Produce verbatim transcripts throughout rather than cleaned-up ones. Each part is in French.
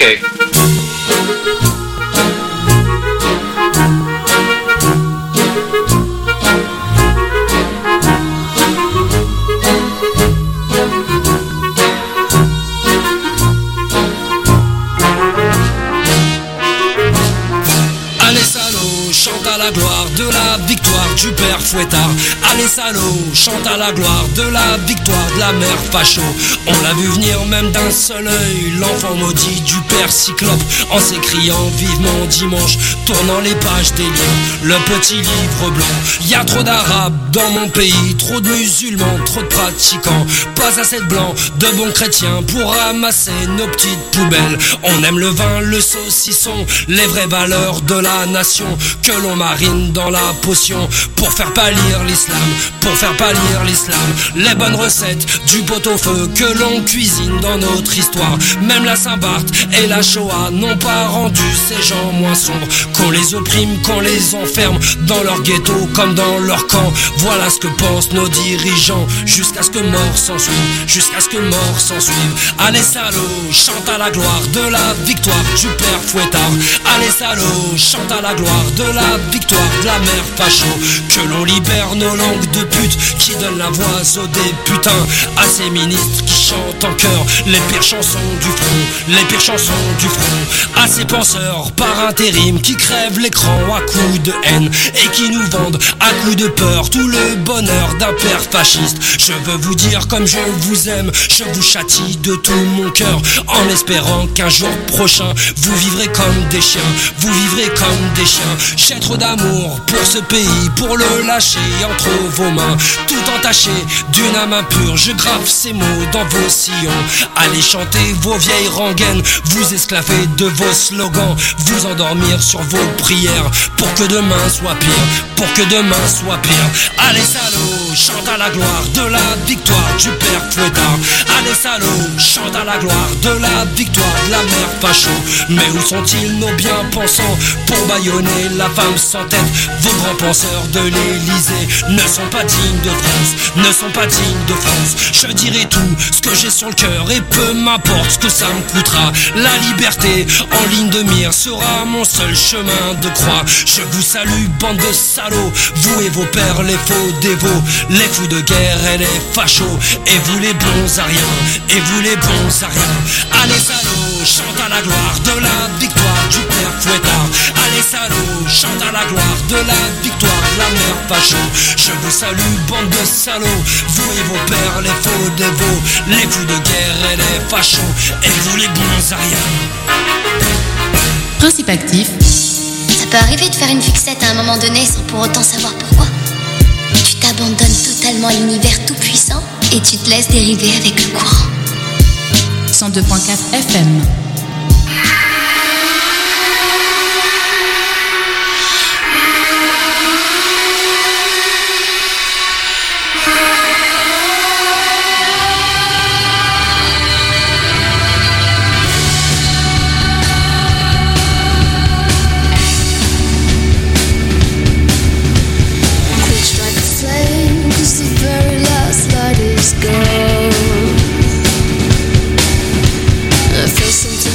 Ok. Chante à la gloire de la victoire du père Fouettard. Allez salaud, chante à la gloire de la victoire de la mère facho. On l'a vu venir même d'un seul œil, l'enfant maudit du père Cyclope, en s'écriant vivement dimanche, tournant les pages des livres, le petit livre blanc. Y a trop d'arabes dans mon pays, trop de musulmans, trop de pratiquants, pas assez de blancs, de bons chrétiens pour ramasser nos petites poubelles. On aime le vin, le saucisson, les vraies valeurs de la nation que l'on marine dans la potion pour faire pâlir l'islam, pour faire pâlir l'islam. Les bonnes recettes du pot-au-feu que l'on cuisine dans notre histoire. Même la Saint-Barth et la Shoah n'ont pas rendu ces gens moins sombres. Qu'on les opprime, qu'on les enferme dans leur ghetto comme dans leur camp. Voilà ce que pensent nos dirigeants, jusqu'à ce que mort s'en suive, jusqu'à ce que mort s'en suive. Allez salaud, chante à la gloire de la victoire du père Fouettard. Allez salaud, chante à la gloire de la victoire de la mère facho. Que l'on libère nos langues de pute qui donnent la voix aux députins, à ces ministres qui chantent en chœur les pires chansons du front, les pires chansons du front. À ces penseurs par intérim qui crèvent l'écran à coups de haine et qui nous vendent à coups de peur tout le bonheur d'un père fasciste. Je veux vous dire comme je vous aime, je vous châtie de tout mon cœur, en espérant qu'un jour prochain vous vivrez comme des chiens, vous vivrez comme des chiens. J'ai trop d'amour pour ce pays, pour le lâcher entre vos mains, tout entaché d'une âme impure. Je grave ces mots dans vos sillons. Allez chanter vos vieilles rengaines, vous esclaver de vos slogans, vous endormir sur vos prières, pour que demain soit pire, pour que demain soit pire. Allez salaud, chante à la gloire de la victoire du père Fouettard. Allez salaud, chante à la gloire de la victoire de la mère facho. Mais où sont-ils nos bien-pensants pour bâillonner la femme sans tête? Vos grands penseurs de l'Élysée ne sont pas dignes de France, ne sont pas dignes de France. Je dirai tout ce que j'ai sur le cœur et peu m'importe ce que ça me coûtera. La liberté en ligne de mire sera mon seul chemin de croix. Je vous salue bande de salauds, vous et vos pères les faux dévots, les fous de guerre et les fachos, et vous les bons à rien, et vous les bons à rien. Allez salauds, chante à la gloire de la victoire du père Fouettard. Allez salauds, chante à la gloire de la victoire de la mère facho. Je vous salue bande de salauds, vous et vos pères les faux dévots, les fous de guerre et les fachos, et vous les bons à rien. Principe actif. Ça peut arriver de faire une fixette à un moment donné sans pour autant savoir pourquoi. Tu t'abandonnes totalement à l'univers tout puissant et tu te laisses dériver avec le courant. cent deux virgule quatre F M. Some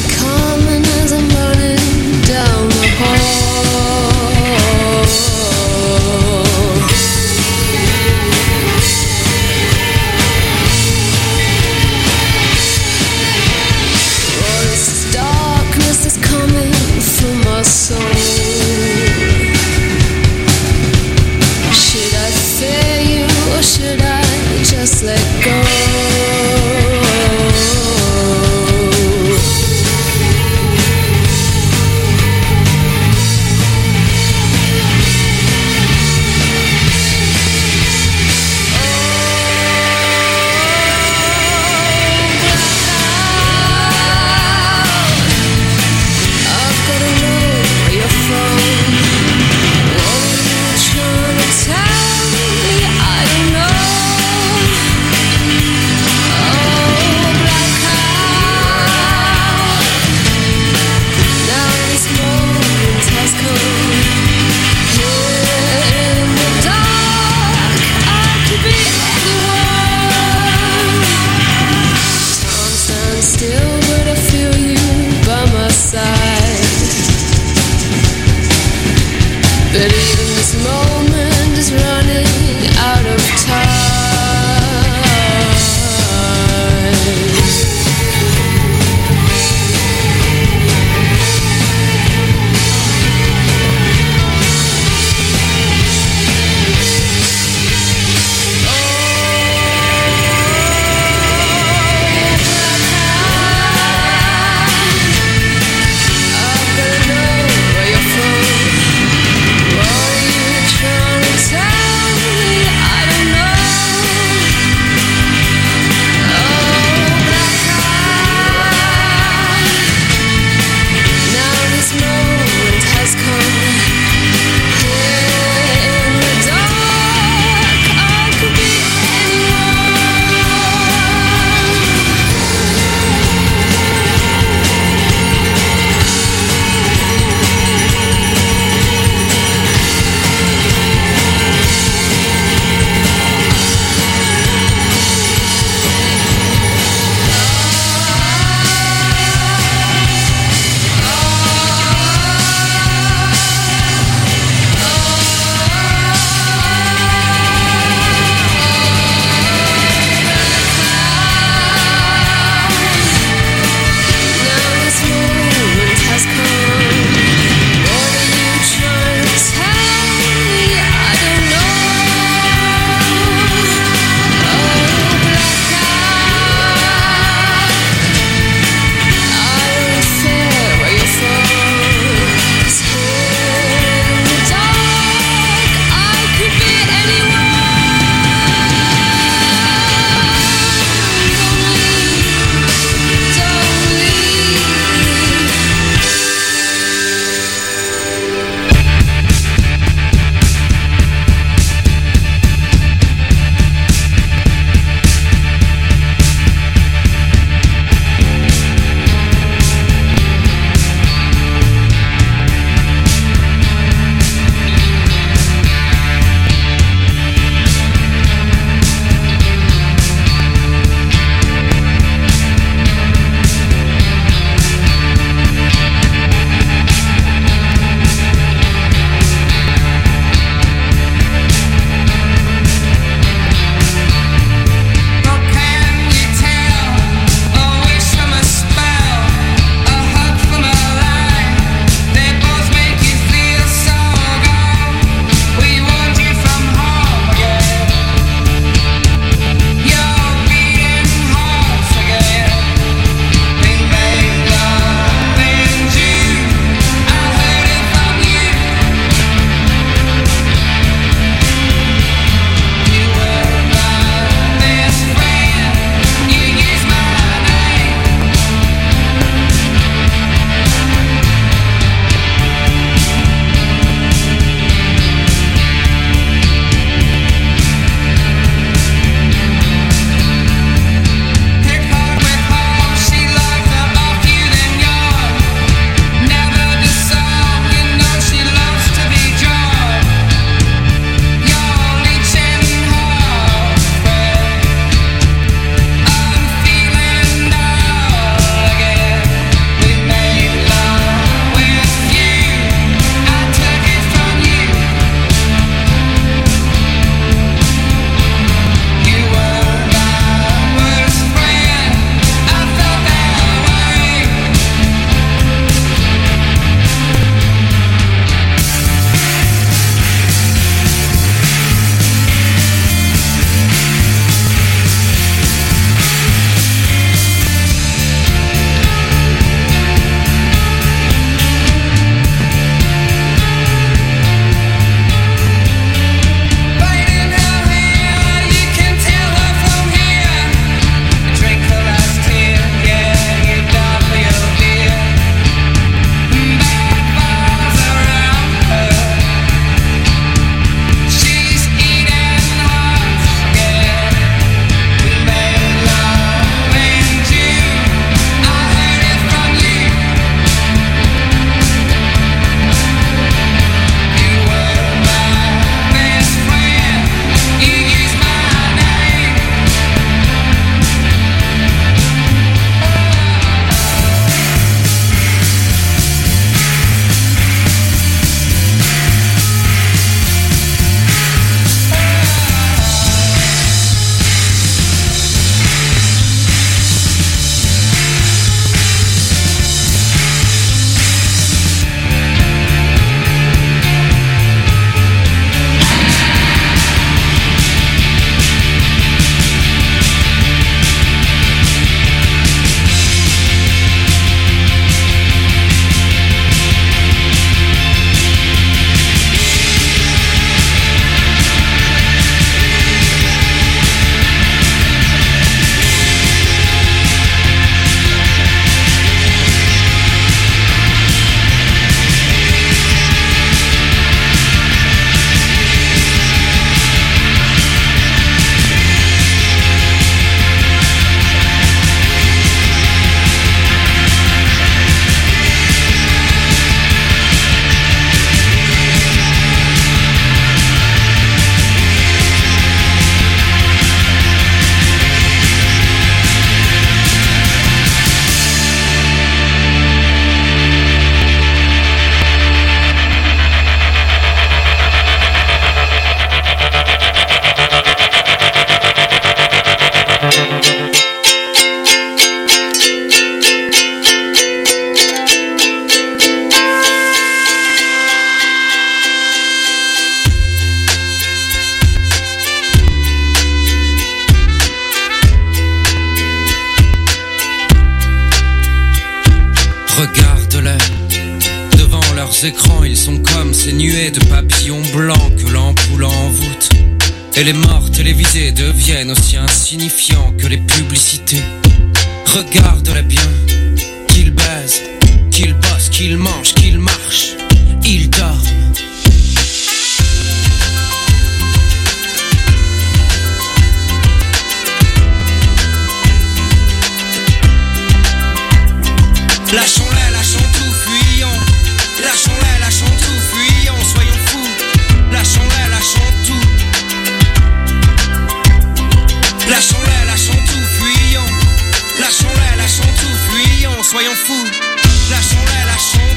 leurs écrans, ils sont comme ces nuées de papillons blancs que l'ampoule envoûte. Et les morts télévisés deviennent aussi insignifiants que les publicités. Regarde-les bien, qu'ils baisent, qu'ils bossent, qu'ils mangent, qu'ils marchent, ils dorment. Lâchons-les, lâchons tout, fuyons. Lâchons-les, lâchons tout, fuyons, soyons fous. Lâchons-les, lâchons tout. Lâchons-les, lâchons tout, fuyons. Lâchons-les, lâchons tout, fuyons, soyons fous. Lâchons-les, lâchons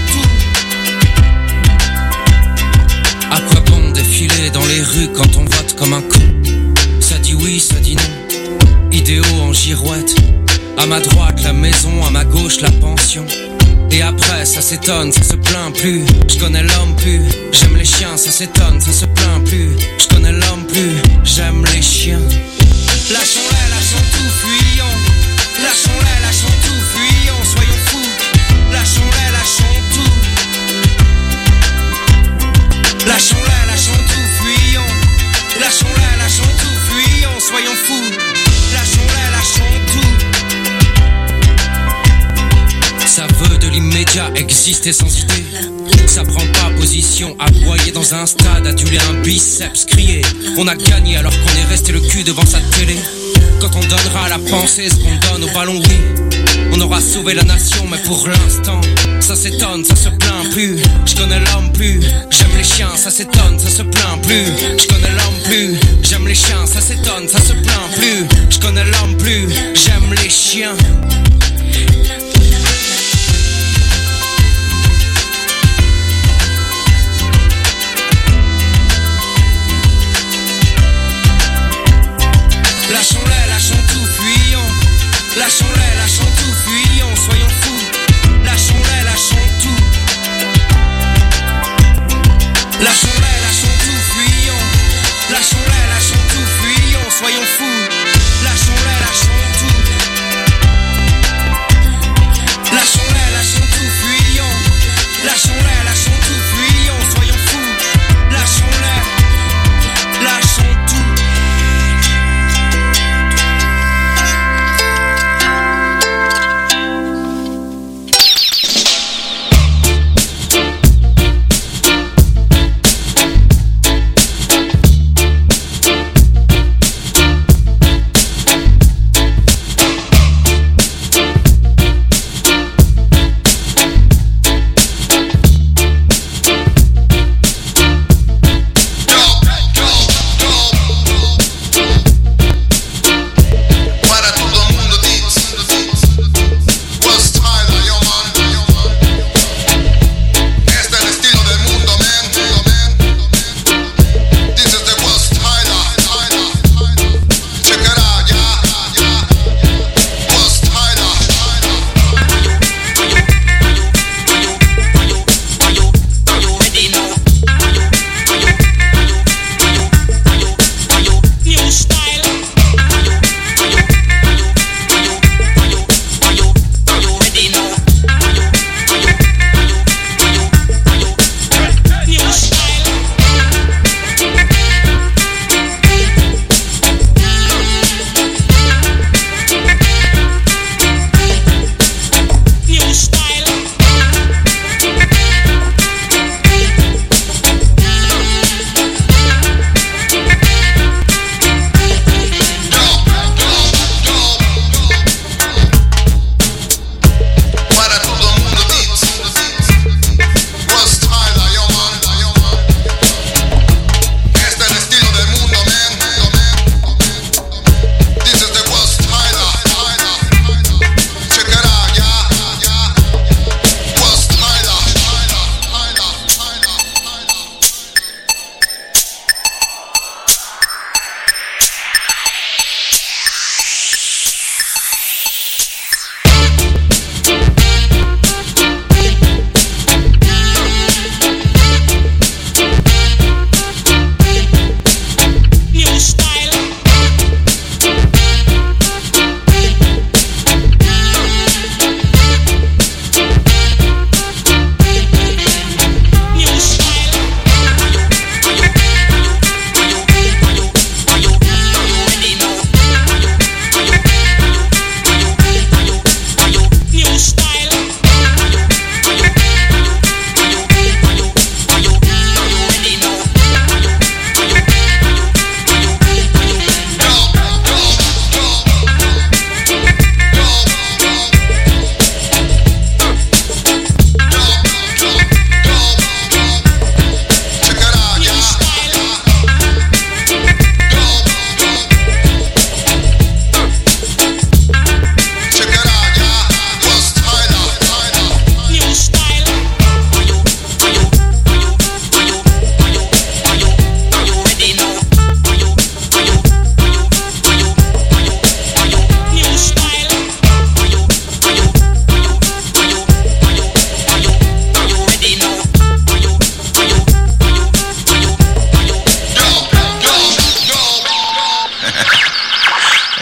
tout. À quoi bon défiler dans les rues quand on vote comme un con? Ça dit oui, ça dit non. Idéaux en girouette. À ma droite la maison, à ma gauche la pension. Et après ça s'étonne, ça se plaint plus. Je connais l'homme plus, j'aime les chiens, ça s'étonne, ça se plaint plus. Je connais l'homme plus, j'aime les chiens. Lâchons-les, lâchons tout, fuyons. Lâchons-les, lâchons tout, fuyons, soyons fous. Lâchons-les, lâchons tout. Lâchons-les, lâchons tout, fuyons. Lâchons-les, lâchons tout, fuyons, soyons fous. Lâchons-les, lâchons tout. Ça veut de l'immédiat, exister sans idée. Ça prend pas position, aboyer dans un stade, aduler un biceps, crier. On a gagné alors qu'on est resté le cul devant sa télé. Quand on donnera à la pensée ce qu'on donne au ballon, oui, on aura sauvé la nation, mais pour l'instant, ça s'étonne, ça se plaint plus. Je connais l'homme plus, j'aime les chiens, ça s'étonne, ça se plaint plus. Je connais l'homme plus, j'aime les chiens, ça s'étonne, ça se plaint plus. Je connais l'homme plus, j'aime les chiens. Lâchons-les, lâchons tout, fuyons. Lâchons-les, lâchons tout, fuyons, soyons fous. Lâchons-les, lâchons tout. Lâchons-les, lâchons tout, fuyons. Lâchons-les, lâchons tout, fuyons, soyons fous. Lâchons-les, lâchons tout.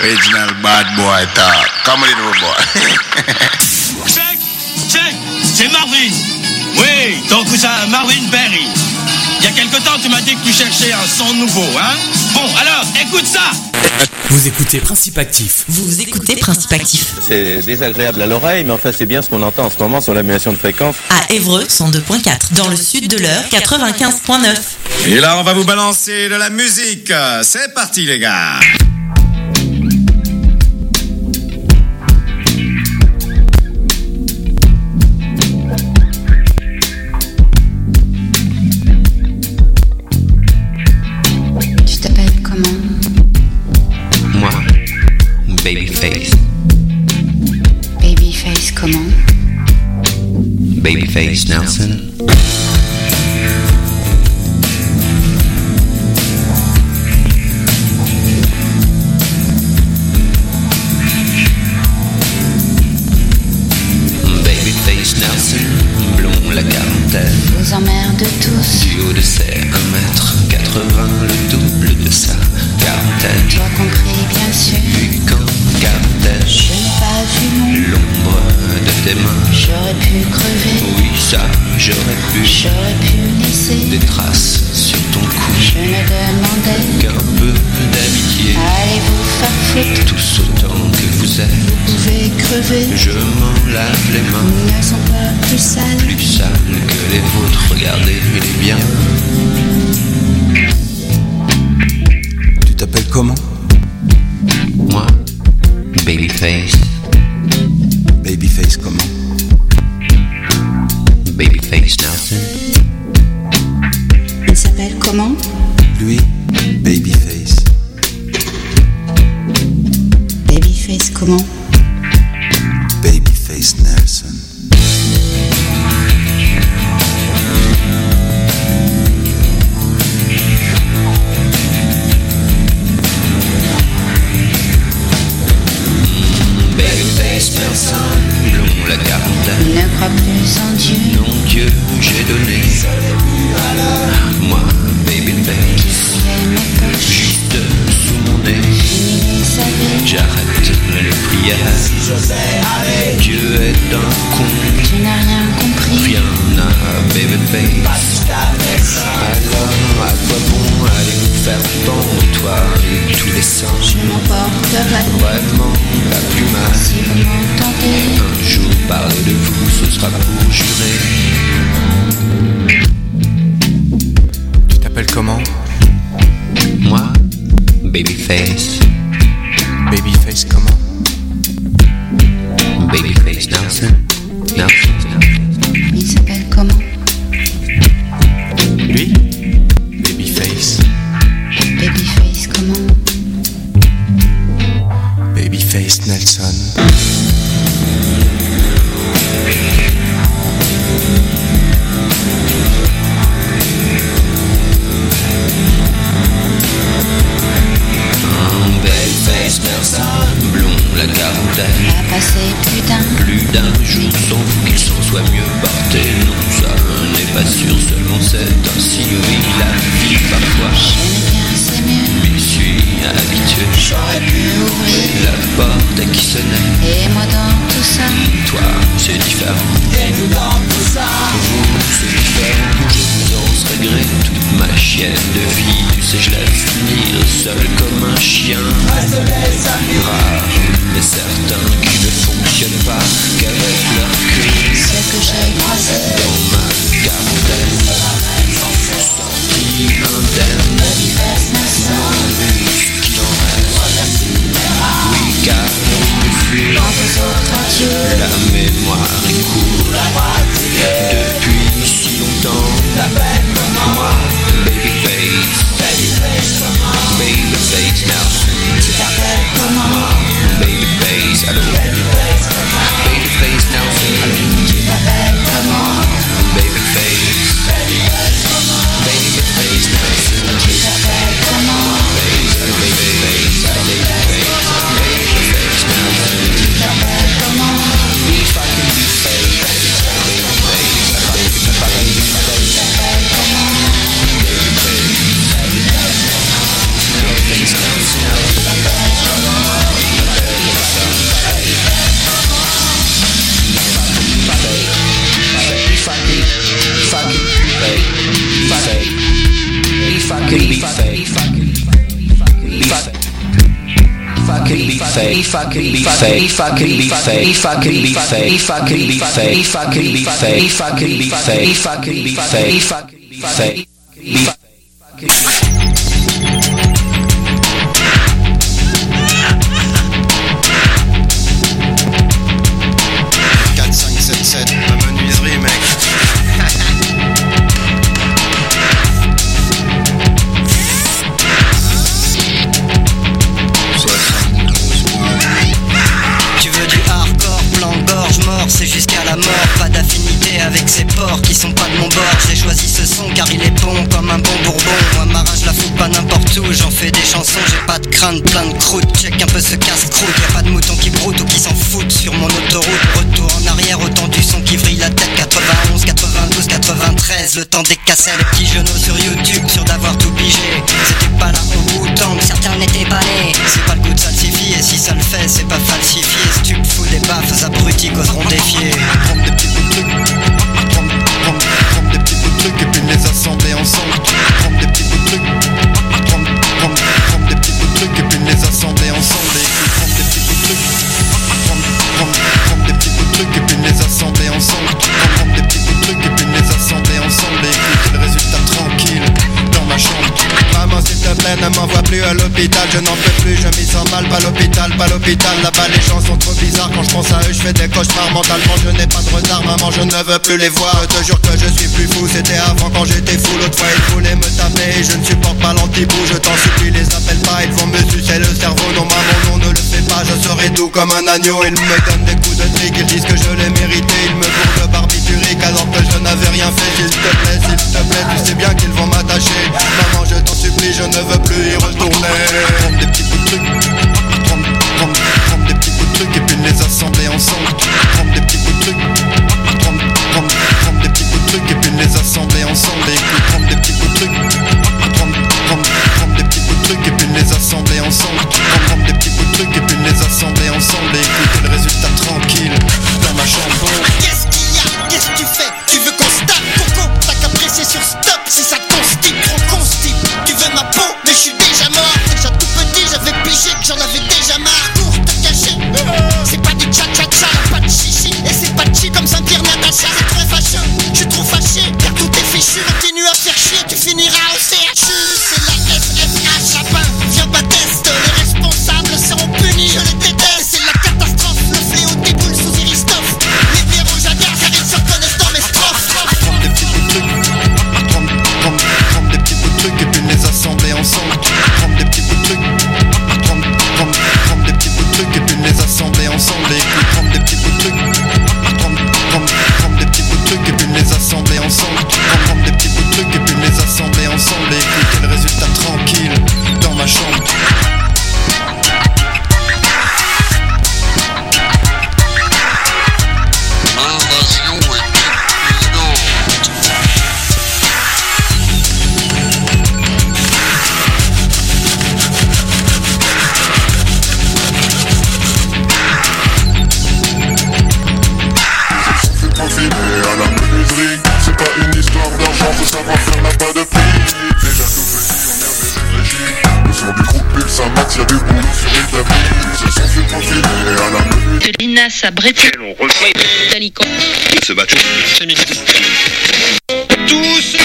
Original bad boy talk. Come on, little boy. Check, check, c'est Marvin. Oui, ton cousin Marvin Berry. Il y a quelque temps, tu m'as dit que tu cherchais un son nouveau, hein? Bon, alors, écoute ça. Vous écoutez Principe Actif. Vous écoutez Principe Actif. C'est désagréable à l'oreille, mais enfin c'est bien ce qu'on entend en ce moment sur l'annulation de fréquence. À Évreux, cent deux virgule quatre. Dans le sud de l'Eure, quatre-vingt-quinze virgule neuf. Et là, on va vous balancer de la musique. C'est parti, les gars. Tu t'appelles comment? Moi, Babyface. Babyface comment? Babyface Nelson. Babyface Nelson, blond la quarantaine. Vous emmerde tous. Du haut de ses un mètre quatre-vingts, le double de sa quarantaine. Toi compris, bien sûr. Puis quand gardais Je n'ai pas vu mon. l'ombre de tes mains. J'aurais pu crever. Oui, ça, j'aurais pu. J'aurais pu laisser Des traces sur ton cou. Je ne demandais Qu'un peu d'amitié. allez vous faire foutre. Tous autant que vous êtes. Vous pouvez crever. Je m'en lave les mains. Ils ne sont pas plus sales. Plus sales que les vôtres. Regardez les biens. Tu t'appelles comment? Moi, Babyface. Babyface comment? Babyface Nelson. Il s'appelle comment? Lui, Babyface. Babyface comment? Babyface Nelson. Babyface Nelson. Blond la quarantaine. Il ne croit plus en Dieu. Non Dieu, j'ai donné. Moi, Babyface. Fais mes poches. Juste sous mon nez. Fini les avis. J'arrête les prières. Dieu est un con. Tu n'as rien compris. Rien à Babyface. Alors à quoi bon aller me faire pendre, toi et tous les saints? Je m'emporterai. Vraiment la plus mal. Si vous m'entendez. Un jour parler de vous, ce sera pour jurer. Tu t'appelles comment? Moi, Babyface. Babyface comment? Babyface Nelson. Nelson. Il s'appelle comment? Lui, Babyface. Babyface comment? Babyface Nelson. Babyface Nelson. Blond la quarantaine. A passé plus d'un. Plus d'un jour sans vous qu'il s'en soit mieux porté. Non, ça n'est pas sûr, seulement c'est ainsi. Oui, la vie parfois. J'aimais bien, c'est mieux. M'y suis habitué. J'aurais pu ouvrir. La porte à qui sonnait. Et moi dans tout ça. Toi, c'est différent. Et nous dans tout ça. Vous, c'est différent. Je vous en serais gré. Toute ma chienne de vie, tu sais, je la finir seul comme un chien. Rare, mais certains qui ne fonctionnent pas qu'avec leur queue. Ce que j'ai croisé. Dans ma quarantaine, sorti indemne. Babyface Nelson. Ce qu'il en reste. Oui, car on peut fuir. En vous autres adieu. La mémoire est courte. Depuis si longtemps. Moi, Babyface. Babyface Nelson. Tu t'appelles comment? Babyface, allô. Babyface Nelson, allô. Tu t'appelles comment? Babyface. Babyface Nelson. Tu t'appelles comment? fucking be fake, fucking be fake, fucking be fake, fucking be fake, fucking be fake, fucking be fake, fucking be fake, fucking be fake, fucking be fake, be quatre, cinq, sept, sept, la menuiserie mec. C'est jusqu'à la mort, pas d'affinité avec ces porcs qui sont pas de mon bord. J'ai choisi ce son car il est bon comme un bon bourbon. Moi ma rage la fout pas n'importe où, j'en fais des chansons. J'ai pas de crainte, plein de croûte, check un peu ce casse-croûte. Y'a pas de moutons qui broutent ou qui s'en foutent sur mon autoroute. Retour en arrière, autant du son qui vrille la tête. Quatre-vingt-onze, quatre-vingt-douze, quatre-vingt-treize, le temps des cassettes. Les petits genoux sur YouTube, sûr d'avoir tout pigé. C'était pas là au bout tant que certains n'étaient pas nés. C'est pas le goût de salsifie et si ça le fait c'est pas falsifié. Si tu me fous des baffes, abrutis causeront défier. Prendre des petits bouts de trucs, prendre, prendre, prendre des petits bouts de trucs et puis les assembler ensemble. Prendre des petits bouts de trucs, prendre, prendre, prendre des petits bouts de trucs et puis les assembler ensemble. Et puis prendre des petits bouts de trucs, prendre, prendre, prendre des petits bouts de trucs et puis les assembler ensemble. Prendre, prendre des petits bouts de trucs et puis les assembler ensemble. Et écouter le résultat tranquille dans ma chambre. Maman s'il te plaît ne m'envoie plus à l'hôpital, je n'en peux plus, je m'y sens mal, pas l'hôpital, pas l'hôpital. Là-bas les gens sont trop bizarres, quand je pense à eux je fais des cauchemars. Mentalement je n'ai pas de retard, maman je ne veux plus les voir. Je te jure que je suis plus fou, c'était avant quand j'étais fou. L'autre fois ils voulaient me taper, je ne supporte pas l'anti-bout. Je t'en supplie les appelle pas, ils vont me sucer le cerveau. Non maman non ne le fais pas, je serai doux comme un agneau. Ils me donnent des coups de trick, ils disent que je l'ai mérité. Ils me bourrent de barbiturique alors que je n'avais rien fait. S'il te plaît, s'il te plaît, tu sais bien qu'ils vont m'attacher. Maman je t'en supplie, je ne veux plus y retourner. Prendre des petits bouts de trucs, prendre, prendre, prendre des petits bouts de trucs et puis les assembler ensemble. Prendre des petits bouts de trucs, prendre, prendre, prendre des petits bouts de trucs et puis les assembler ensemble. Et puis prendre des petits bouts de trucs, prendre, prendre, prendre des petits bouts de trucs et puis les assembler ensemble. Prendre, prendre des petits bouts de trucs et puis les assembler ensemble. Et écouter le résultat tranquille dans ma chambre. Qu'est-ce qu'il y a? Qu'est-ce que tu fais? Tu veux qu'on se tape? Pourquoi? T'as qu'à presser sur stop si ça te constipe, trop constipe. Tu veux ma peau? Mais je suis déjà mort. Déjà tout petit, j'avais pigé que j'en avais déjà marre. Pour te cacher, c'est pas du cha-cha-cha, pas de chichi. Et c'est pas cheap comme Saint-Pierre Natacha. C'est très fâcheux, je suis trop fâché. Car tout est fichu, continue à faire chier. Tu finiras au C H U. C'est la F F H, Chapin. Viens pas test, les responsables seront punis. Je les déteste, c'est la catastrophe. Le fléau déboule sous Iristophe. Les bières rouges à gaz, car ils se reconnaissent dans mes strophes. Prendre des petits bouts de trucs, prendre, prendre, prendre des petits bouts de trucs et puis les assembler ensemble. Prendre des petits bouts de trucs, prendre, prendre, prendre des petits bouts de trucs et puis les assembler ensemble. Et puis prendre des petits bouts de trucs, prendre, prendre, prendre des petits bouts de trucs et puis les assembler ensemble. Prendre, prendre des petits bouts de trucs et puis les assembler ensemble. Et écouter le résultat tranquille dans ma chambre. À la menuiserie, c'est pas une histoire d'argent, faut savoir faire n'a pas de prix. Déjà tout petit, on est réfléchi. Le son du groupe Pulse à max, y'a du boulot sur les tapis. Ils se sont fait profiler à la menuiserie. De l'Inas à Brétil, on refait Dalican. Ce bateau, c'est midi. Tous.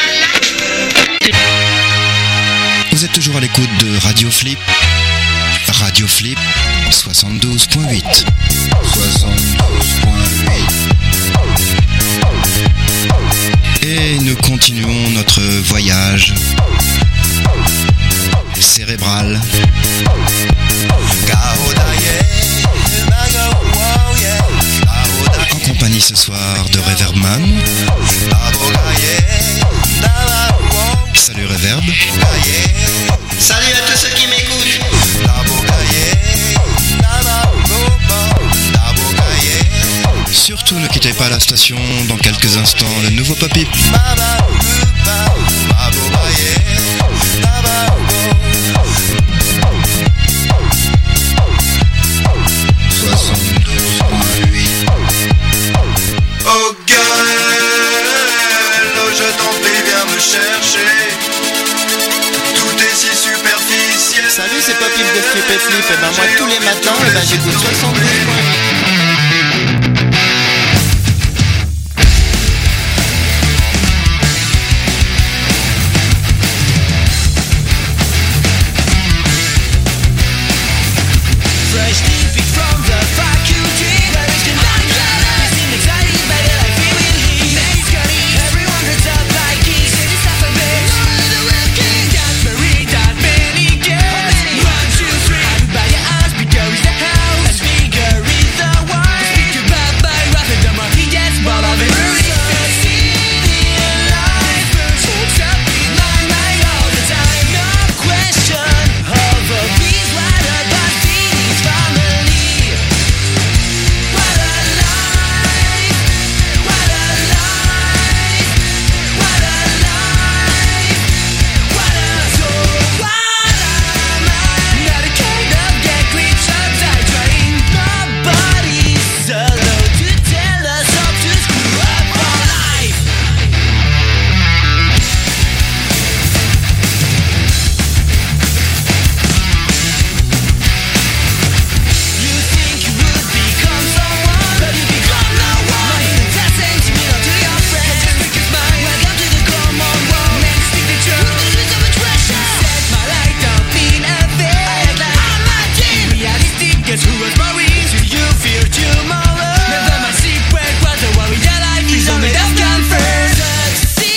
Vous êtes toujours à l'écoute de Radio Flip. Radio Flip soixante-douze point huit. soixante-douze point huit. Et nous continuons notre voyage cérébral. En compagnie ce soir de Reverbman. Salut Reverb. Salut à tous ceux qui m'écoutent. Surtout ne quittez pas la station, dans quelques instants le nouveau Papy. soixante-douze point huit. Oh girl, oh je t'en prie viens me chercher. Tout est si superficiel. Salut c'est Popif de Flip et Flip. Et ben moi tous les matins, et ben j'écoute soixante-douze.